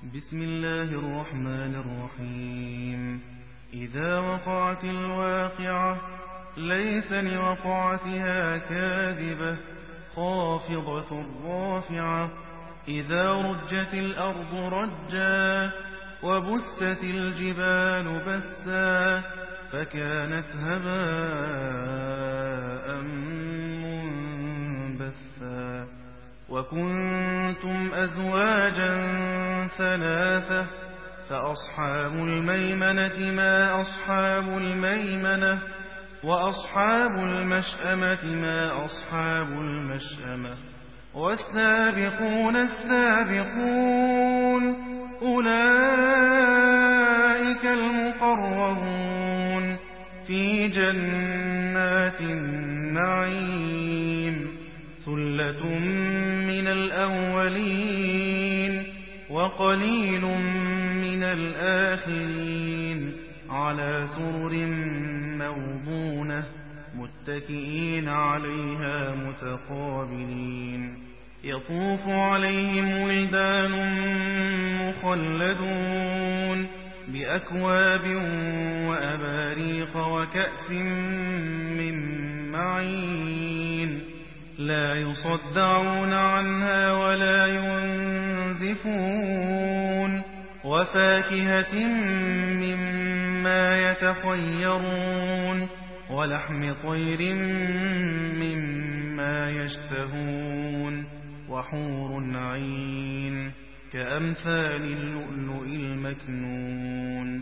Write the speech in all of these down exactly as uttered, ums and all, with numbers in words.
بسم الله الرحمن الرحيم. إذا وقعت الواقعة ليس لوقعتها كاذبة خافضة رافعة. إذا رجت الأرض رجا وبست الجبال بسا فكانت هباء منبثا. وكنتم أزواجا ثلاثة فأصحاب الميمنة ما أصحاب الميمنة وأصحاب المشأمة ما أصحاب المشأمة. والسابقون السابقون أولئك المقربون في جنات النعيم. ثلة من الأولين وقليل من الآخرين على سرر موضونة متكئين عليها متقابلين. يطوف عليهم ولدان مخلدون بأكواب وأباريق وكأس من معين لا يصدعون عنها ولا ينزفون. وفاكهة مما يتخيرون ولحم طير مما يشتهون. وحور عين كأمثال اللؤلؤ المكنون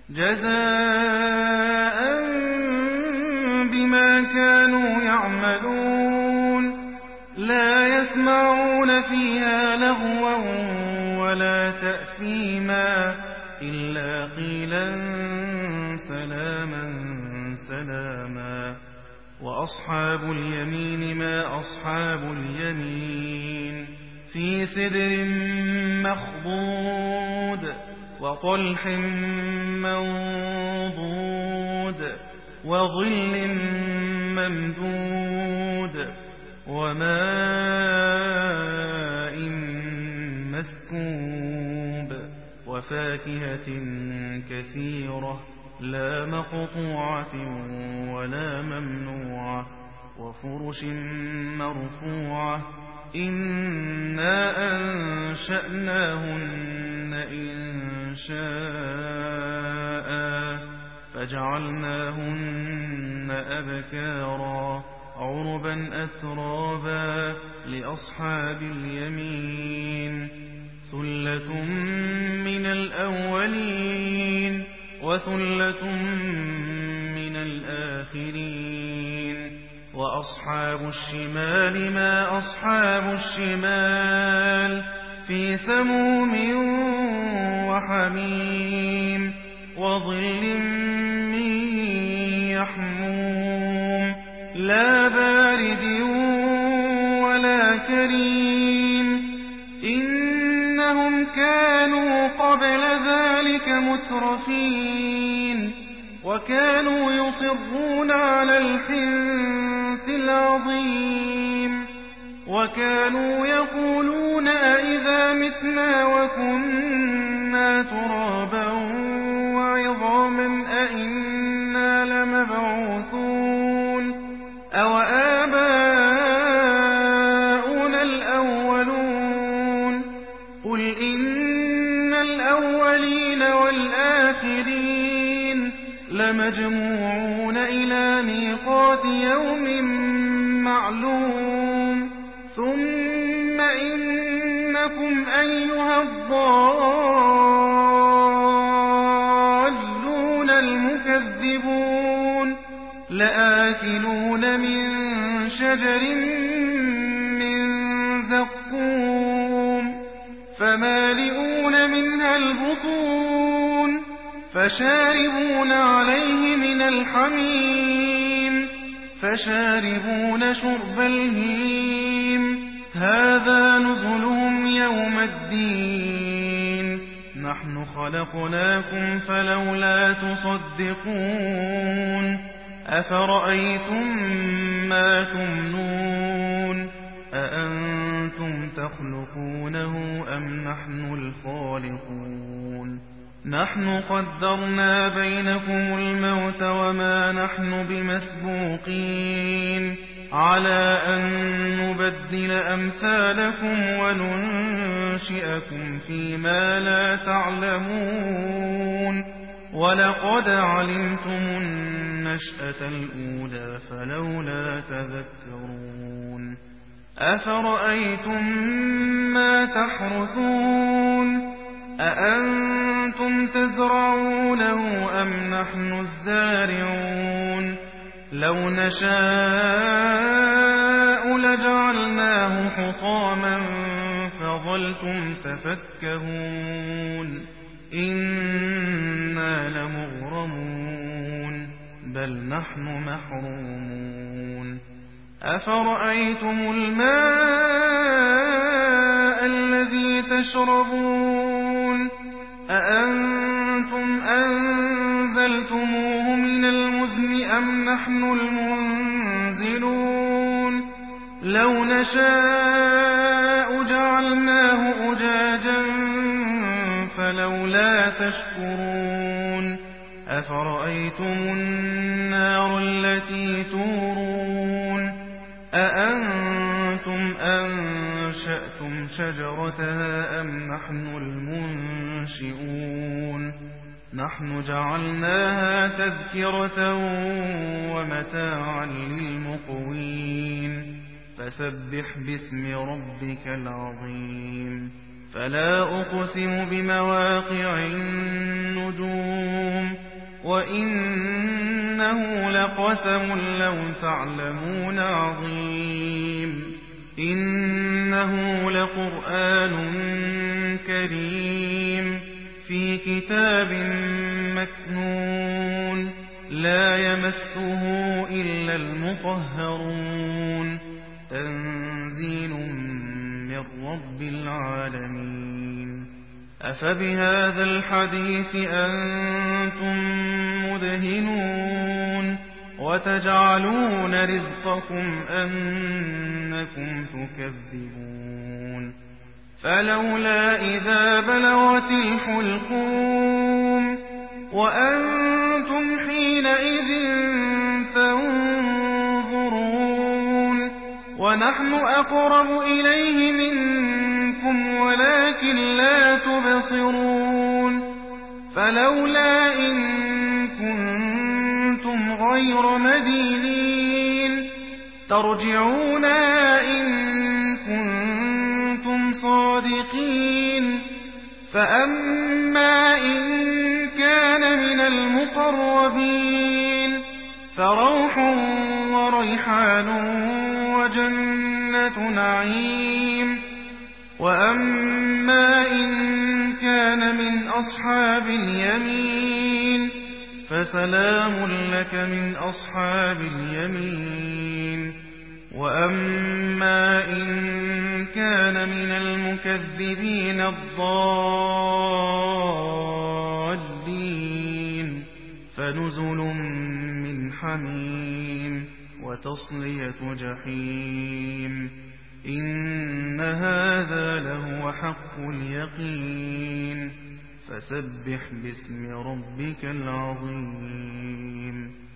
جزاء بما كانوا يعملون. لا يسمعون فيها لغوا ولا تأثيما إلا قيلا سلاما سلاما. وأصحاب اليمين ما أصحاب اليمين في سدر مخضود وطلح منضود وظل ممدود وماء مسكوب. وفاكهة كثيرة لا مقطوعة ولا ممنوعة. وفرش مرفوعة إنا أنشأناهن إن شاء فجعلناهن أبكارا عربا أترابا لأصحاب اليمين. ثلة من الأولين وثلة من الآخرين. وأصحاب الشمال ما أصحاب الشمال في سموم وحميم وظل من يحموم لا بارد ولا كريم. إنهم كانوا قبل ذلك مترفين وكانوا يصرون على الحنث العظيم. وكانوا يقولون أئذا متنا وكنا ترابا وعظاما أئنا لمبعوثون أو آباؤنا الأولون. قل إن الأولين والآخرين لمجموعون إلى ميقات يوم معلوم. ثم إنكم أيها الضالون المكذبون لآكلون من شجر من زقوم فمالئون منها البطون فشاربون عليه من الحميم فشاربون شرب الهيم. هذا نزلهم يوم الدين. نحن خلقناكم فلولا تصدقون. أفرأيتم ما تمنون أأنتم أأنتم تخلقونه أم نحن الخالقون نحن قدرنا بينكم الموت وما نحن بمسبوقين على أن نبدل أمثالكم وننشئكم فيما لا تعلمون ولقد علمتم النشأة الأولى فلولا تذكرون أفرأيتم ما تحرثون أأنتم تزرعونه أم نحن الزارعون لو نشاء لجعلناه حطاما فظلتم تفكهون إنا لمغرمون بل نحن محرومون أفرأيتم الماء الذي تشربون أأنتم أنزلتموه من المزن أم نحن المنزلون لو نشاء جعلناه أجاجا فلولا تشكرون أفرأيتم النار التي تورون أأنتم أنشأتم شجرتها أم نحن المنشئون نحن جعلناها تذكرة ومتاعا للمقوين فسبح باسم ربك العظيم فلا أقسم بمواقع النجوم وإنه لقسم لو تعلمون عظيم إنه لقرآن كريم في كتاب مكنون لا يمسه إلا المطهرون تنزيل من رب العالمين أفبهذا الحديث أنتم مدهنون وتجعلون رزقكم أنكم تكذبون فلولا إذا بلغت الحلقوم وأنتم حينئذ تنظرون ونحن أقرب إليه منكم ولكن لا تبصرون فلولا إن كنتم غير مدينين ترجعونا إن كنتم صادقين فأما إن كان من المقربين فروح وريحان وجنة نعيم وأما إن كان من أصحاب اليمين فسلام لك من أصحاب اليمين وأما إن كان من المكذبين الضالين فنزل من حميم وتصلية جحيم إن هذا لهو حق اليقين فسبح باسم ربك العظيم